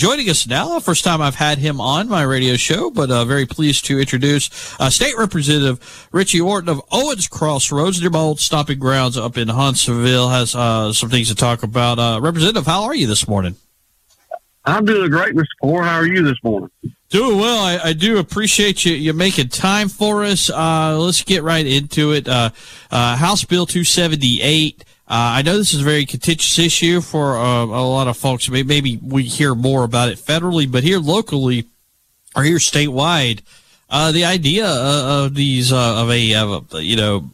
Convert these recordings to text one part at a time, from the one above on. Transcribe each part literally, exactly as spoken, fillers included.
Joining us now, first time I've had him on my radio show, but uh, very pleased to introduce uh, State Representative Richie Orton of Owens Crossroads, near my old stomping grounds up in Huntsville. Has uh, some things to talk about. Uh, Representative, how are you this morning? I'm doing great, Mister Poore. How are you this morning? Doing well. I, I do appreciate you, you making time for us. Uh, let's get right into it. Uh, uh, House Bill two seventy-eight. Uh, I know this is a very contentious issue for uh, a lot of folks. Maybe we hear more about it federally, but here locally or here statewide, uh, the idea of these uh, of a of a, you know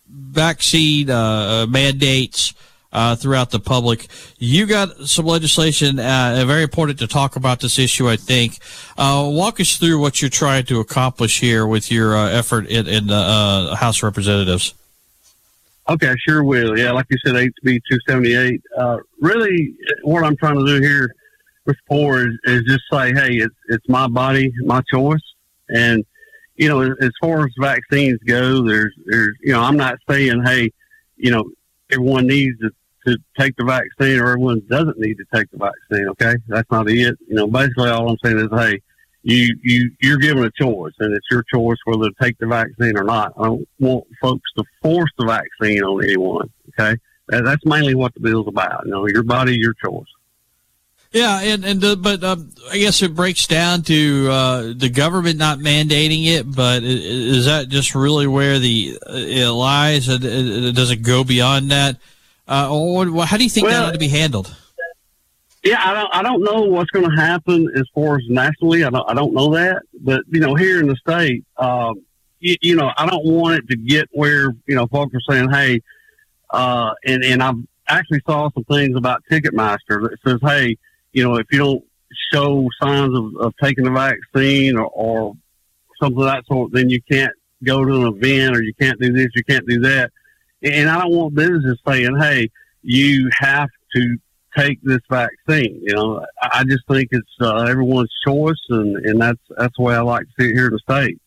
vaccine uh, mandates uh, throughout the public. You got some legislation. Uh, very important to talk about this issue, I think. Uh, walk us through what you're trying to accomplish here with your uh, effort in, in the uh, House of Representatives. Okay, sure will. Yeah, like you said, H B two seventy-eight. Uh, really, what I'm trying to do here, Mister Poore, is, is just say, hey, it's it's my body, my choice. And, you know, as far as vaccines go, there's, there's you know, I'm not saying, hey, you know, everyone needs to, to take the vaccine or everyone doesn't need to take the vaccine, okay? That's not it. You know, basically all I'm saying is, hey, You, you, you're given a choice, and it's your choice whether to take the vaccine or not. I don't want folks to force the vaccine on anyone, okay? That, that's mainly what the bill's about. You know, your body, your choice. Yeah, and, and uh, but um, I guess it breaks down to uh, the government not mandating it, but is that just really where the it lies? It, it, does it go beyond that? Uh, or how do you think well, that ought to be handled? Yeah, I don't. I don't know what's going to happen as far as nationally. I don't. I don't know that. But you know, here in the state, um, you, you know, I don't want it to get where you know folks are saying, "Hey," uh, and and I've actually saw some things about Ticketmaster that says, "Hey, you know, if you don't show signs of, of taking the vaccine or, or something of that sort, then you can't go to an event or you can't do this, you can't do that." And I don't want businesses saying, "Hey, you have to take this vaccine." You know, I just think it's uh, everyone's choice, and, and that's that's the way I like to see it here in the state.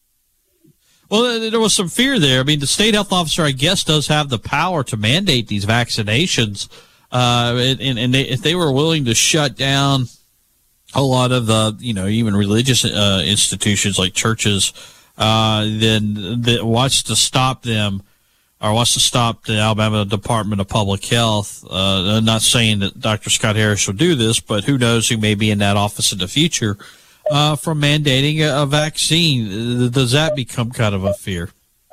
Well, there was some fear there. I mean, the state health officer, I guess, does have the power to mandate these vaccinations, uh, and, and they, if they were willing to shut down a lot of the, you know, even religious uh, institutions like churches, uh, then that wants to stop them. Or wants to stop the Alabama Department of Public Health. Uh, I'm not saying that Doctor Scott Harris will do this, but who knows who may be in that office in the future uh, from mandating a, a vaccine. Does that become kind of a fear?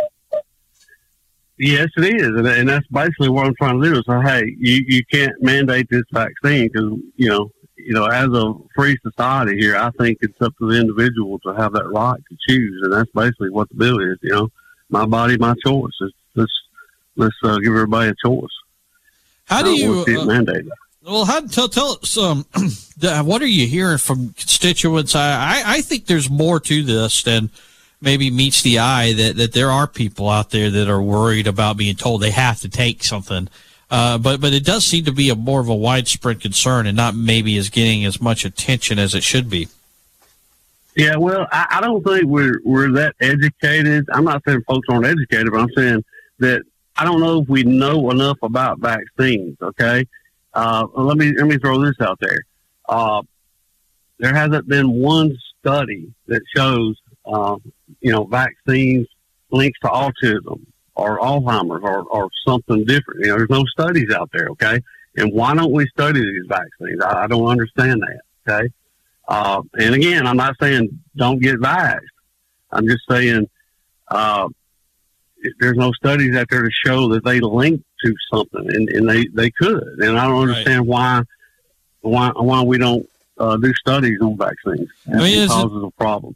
Yes, it is, and, and that's basically what I'm trying to do. Is say, hey, you, you can't mandate this vaccine because you know, you know, as a free society here, I think it's up to the individual to have that right to choose, and that's basically what the bill is. You know, my body, my choice. It's, Let's let's uh, give everybody a choice. How do you uh, mandate? Well, how tell tell us um, what are you hearing from constituents? I, I I think there's more to this than maybe meets the eye. That that there are people out there that are worried about being told they have to take something. Uh, but but it does seem to be a more of a widespread concern, and not maybe is getting as much attention as it should be. Yeah, well, I, I don't think we're we're that educated. I'm not saying folks aren't educated, but I'm saying that I don't know if we know enough about vaccines. Okay, uh, let me let me throw this out there. Uh, there hasn't been one study that shows, uh, you know, vaccines links to autism or Alzheimer's or, or something different. You know, there's no studies out there. Okay, and why don't we study these vaccines? I, I don't understand that. Okay, uh, and again, I'm not saying don't get vaxxed. I'm just saying. Uh, There's no studies out there to show that they link to something, and, and they, they could. And I don't understand right. why why why we don't uh, do studies on vaccines. I mean, it causes a problem.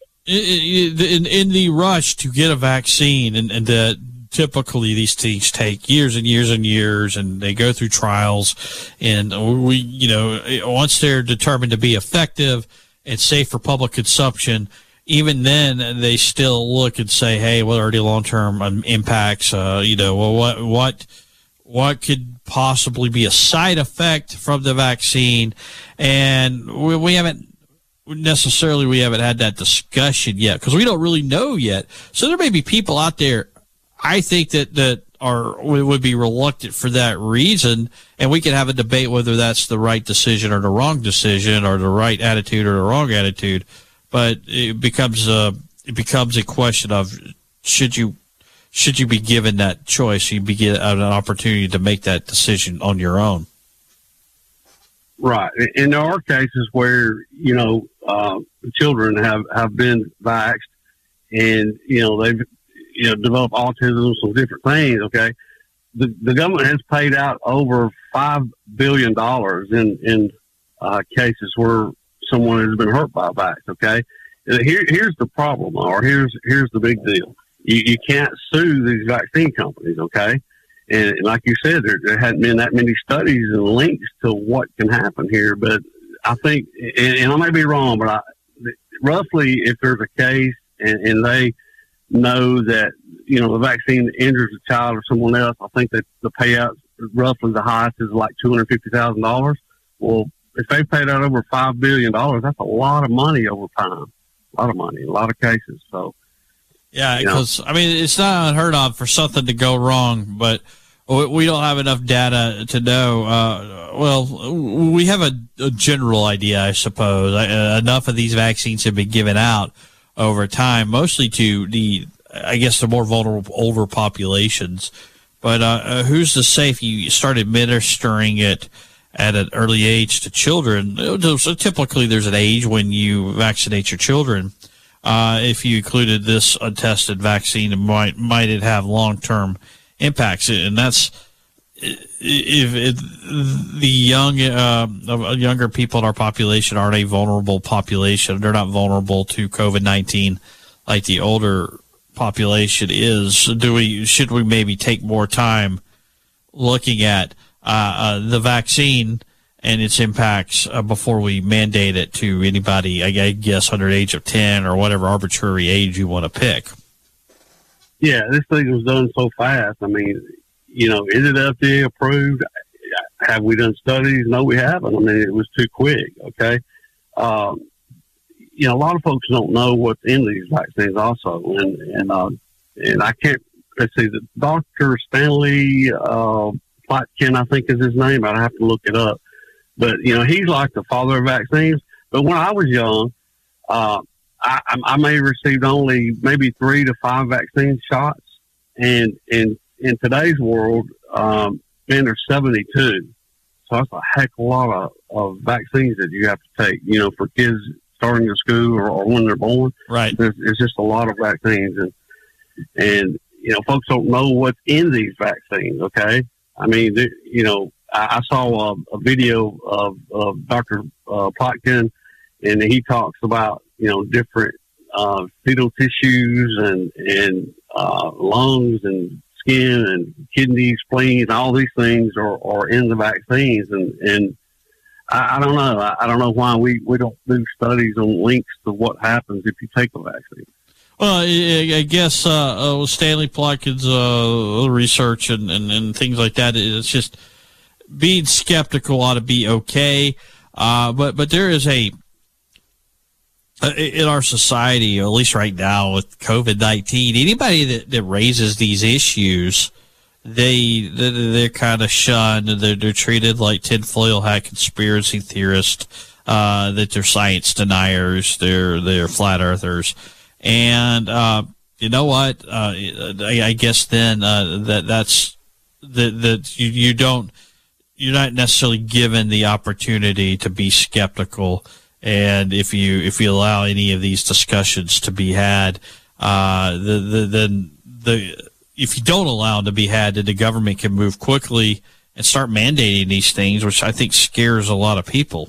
In, in the rush to get a vaccine, and, and that typically these things take years and years and years, and they go through trials, and we, you know, once they're determined to be effective and safe for public consumption, even then, they still look and say, "Hey, what are the long-term impacts? Uh, you know, well, what what what could possibly be a side effect from the vaccine?" And we, we haven't necessarily we haven't had that discussion yet because we don't really know yet. So there may be people out there, I think that that are would be reluctant for that reason, and we can have a debate whether that's the right decision or the wrong decision, or the right attitude or the wrong attitude. But it becomes a it becomes a question of should you should you be given that choice? You be given an opportunity to make that decision on your own. Right, and there are cases where you know uh, children have, have been vaxxed, and you know they've you know developed autism, some different things. Okay, the the government has paid out over five billion dollars in in uh, cases where someone has been hurt by a vax. Okay, and here here's the problem, or here's here's the big deal: you, you can't sue these vaccine companies. Okay. And like you said, there, there hadn't been that many studies and links to what can happen here. But I think, and, and I may be wrong, but I, roughly, if there's a case and, and they know that, you know, the vaccine injures a child or someone else, I think that the payout, roughly the highest is like two hundred fifty thousand dollars. Well, if they paid out over five billion dollars, that's a lot of money over time. A lot of money, a lot of cases. So, yeah, because, I mean, it's not unheard of for something to go wrong, but we don't have enough data to know. Uh, well, we have a, a general idea, I suppose. Uh, enough of these vaccines have been given out over time, mostly to the, I guess, the more vulnerable older populations. But uh, uh, who's to say if you start administering it at an early age to children? So typically there's an age when you vaccinate your children. Uh, if you included this untested vaccine, it might might it have long-term impacts? And that's if it, the young, uh, younger people in our population aren't a vulnerable population. They're not vulnerable to COVID nineteen like the older population is. Do we should we maybe take more time looking at uh, uh, the vaccine and its impacts uh, before we mandate it to anybody, I guess, under the age of ten or whatever arbitrary age you want to pick? Yeah, this thing was done so fast. I mean, you know, is it F D A approved? Have we done studies? No, we haven't. I mean, it was too quick, okay? Um, you know, a lot of folks don't know what's in these vaccines also. And and, uh, and I can't, let's see, the Doctor Stanley uh, Plotkin, I think is his name. I'd have to look it up. But, you know, he's like the father of vaccines. But when I was young, uh, I, I may have received only maybe three to five vaccine shots. And in, in today's world, um, man, there's seventy-two. So that's a heck of a lot of, of vaccines that you have to take, you know, for kids starting to school or, or when they're born. Right. There's, there's just a lot of vaccines. And, and, you know, folks don't know what's in these vaccines, okay? I mean, you know, I, I saw a, a video of, of Doctor Uh, Plotkin, and he talks about, you know, different uh, fetal tissues and, and uh, lungs and skin and kidneys, spleens, all these things are, are in the vaccines. And, and I, I don't know. I, I don't know why we, we don't do studies on links to what happens if you take a vaccine. Well, I guess uh, uh, Stanley Plotkin's uh, research and, and, and things like that, it's just being skeptical ought to be okay. Uh, but, but there is a, in our society, at least right now with COVID nineteen, anybody that, that raises these issues, they, they're kind of shunned. They're, they're treated like tinfoil hat conspiracy theorists, uh, that they're science deniers, they're, they're flat earthers. And, uh, you know what? Uh, I, I guess then, uh, that, that's, that, that you, you don't, you're not necessarily given the opportunity to be skeptical. And if you, if you allow any of these discussions to be had, uh, the, the, then the, if you don't allow them to be had, then the government can move quickly and start mandating these things, which I think scares a lot of people.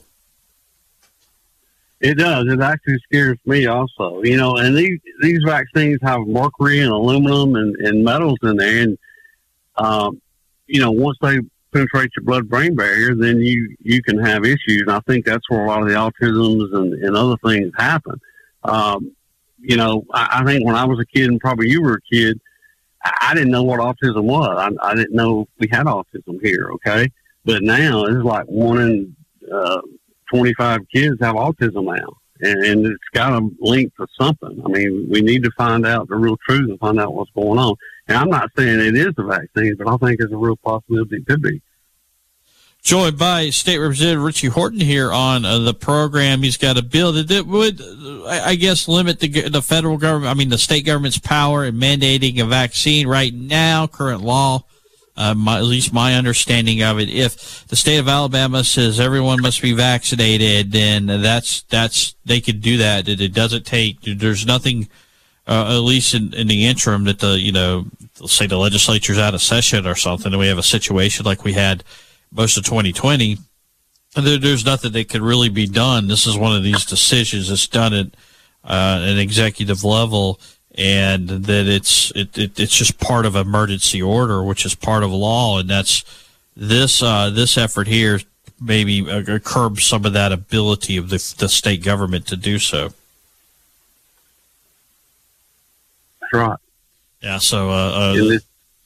It does. It actually scares me also. You know, and these these vaccines have mercury and aluminum and, and metals in there. And, um, you know, once they penetrate your blood-brain barrier, then you, you can have issues. And I think that's where a lot of the autisms and, and other things happen. Um, you know, I, I think when I was a kid, and probably you were a kid, I, I didn't know what autism was. I, I didn't know we had autism here, okay? But now it's like one in uh, twenty-five kids have autism now. and, and it's got to link to something. I mean, we need to find out the real truth and find out what's going on. And I'm not saying it is the vaccine, but I think there's a real possibility it could be. Joined by State Representative Richie Horton here on uh, the program. He's got a bill that, that would, I, I guess, limit the, the federal government, I mean, the state government's power in mandating a vaccine right now, current law. Uh, my, at least my understanding of it. If the state of Alabama says everyone must be vaccinated, then that's that's they could do that. It, it doesn't take. There's nothing, uh, at least in, in the interim, that the you know, let's say the legislature's out of session or something, and we have a situation like we had most of twenty twenty. There, there's nothing that could really be done. This is one of these decisions that's done at uh, an executive level. And that it's it, it it's just part of emergency order, which is part of law, and that's this uh, this effort here maybe uh, curbs some of that ability of the the state government to do so. That's right. Yeah. So, uh, uh,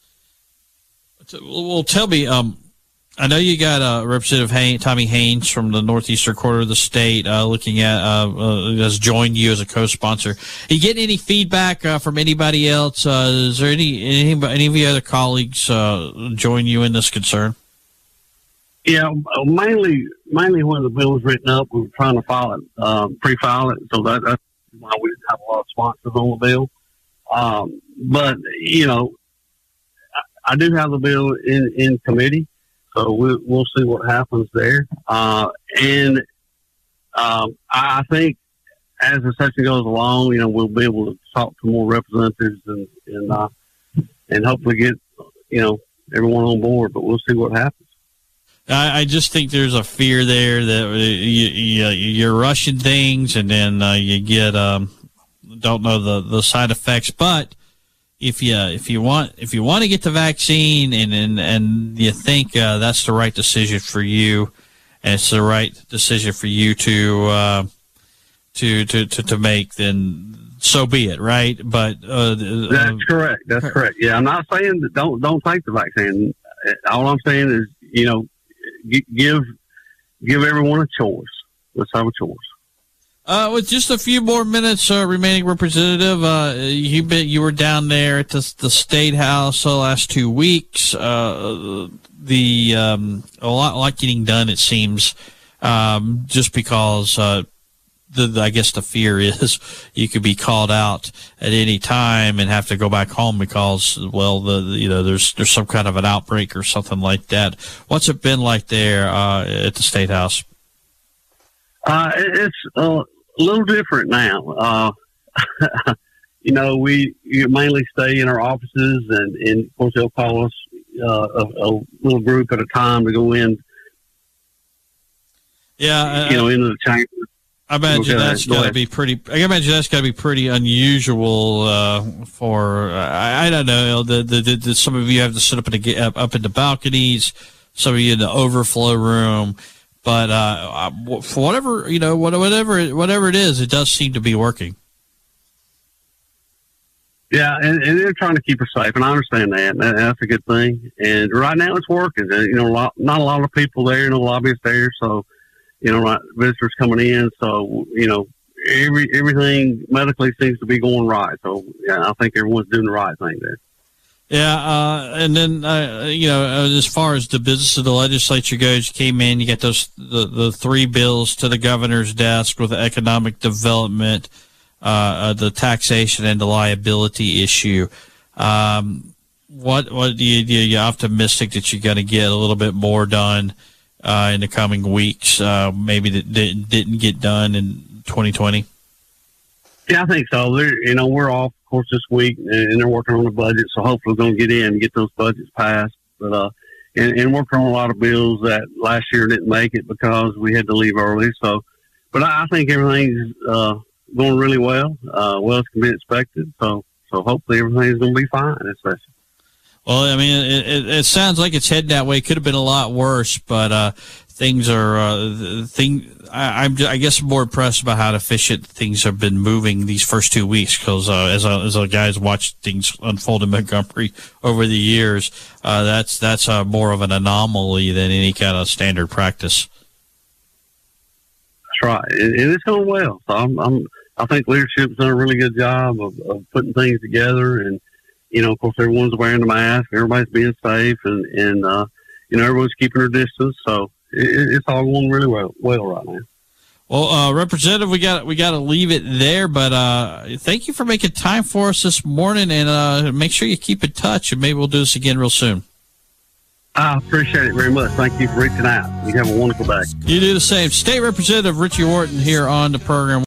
well, tell me. Um, I know you got uh, Representative Haynes, Tommy Haynes from the northeastern quarter of the state uh, looking at uh, uh, has joined you as a co-sponsor. Are you getting any feedback uh, from anybody else? Uh, is there any any any of your other colleagues uh, join you in this concern? Yeah, mainly mainly when the bill was written up, we were trying to file it, um, pre-file it, so that, that's why we didn't have a lot of sponsors on the bill. Um, but you know, I, I do have the bill in in committee. So we'll, we'll see what happens there. Uh, and um, I think as the session goes along, you know, we'll be able to talk to more representatives and and, uh, and hopefully get, you know, everyone on board. But we'll see what happens. I, I just think there's a fear there that you, you, you're rushing things and then uh, you get um, don't know the, the side effects. But If you if you want if you want to get the vaccine and and, and you think uh, that's the right decision for you, and it's the right decision for you to uh, to, to to to make, then so be it, right? But uh, that's uh, correct. That's correct. Yeah, I'm not saying that don't don't take the vaccine. All I'm saying is, you know, give give everyone a choice. Let's have a choice. Uh, with just a few more minutes uh, remaining, Representative, uh, you been, you were down there at the, the State House the last two weeks. Uh, the um, a lot, a lot getting done, it seems, um, just because uh, the, the I guess the fear is you could be called out at any time and have to go back home because, well, the, the you know there's there's some kind of an outbreak or something like that. What's it been like there uh, at the State House? Uh, it's uh, a little different now. Uh, you know, we you mainly stay in our offices, and, and of course they'll call us uh, a, a little group at a time to go in. Yeah, uh, you know, into the chamber. I imagine okay, that's got to be pretty. I imagine that's got to be pretty unusual uh, for. I, I don't know. The, the, the, the some of you have to sit up in the up, up in the balconies. Some of you in the overflow room. But uh, for whatever you know, whatever whatever it is, it does seem to be working. Yeah, and, and they're trying to keep us safe, and I understand that. And that's a good thing. And right now, it's working. You know, a lot, not a lot of people there, no lobbyists there, so you know, not visitors coming in. So you know, every everything medically seems to be going right. So yeah, I think everyone's doing the right thing there. Yeah, uh, and then uh, you know, as far as the business of the legislature goes, you came in, you got those the, the three bills to the governor's desk with the economic development, uh, uh, the taxation, and the liability issue. Um, what what do you do? You optimistic that you're going to get a little bit more done uh, in the coming weeks? Uh, maybe that didn't didn't get done in twenty twenty. Yeah, I think so. They're, you know, we're off, of course, this week, and they're working on the budget, so hopefully we're going to get in and get those budgets passed. But uh, and, and working on a lot of bills that last year didn't make it because we had to leave early. So, but I, I think everything's uh, going really well, uh, well as can be expected. So, so hopefully everything's going to be fine this session. Well, I mean, it, it, it sounds like it's heading that way. It could have been a lot worse, but uh, things are uh, thing. I, I'm, I guess, more impressed about how efficient things have been moving these first two weeks. Because uh, as a, as a guy's watched things unfold in Montgomery over the years, uh, that's that's uh, more of an anomaly than any kind of standard practice. That's right. And, and it's going well. So I'm, I'm, I think leadership's done a really good job of, of putting things together. And, you know, of course, everyone's wearing the mask. Everybody's being safe. And, and uh, you know, everyone's keeping their distance. So it, it's all going really well, well right now. Well, uh, Representative, we got we got to leave it there. But uh, thank you for making time for us this morning. And uh, make sure you keep in touch. And maybe we'll do this again real soon. I appreciate it very much. Thank you for reaching out. You have a wonderful day. You do the same. State Representative Richie Wharton here on the program.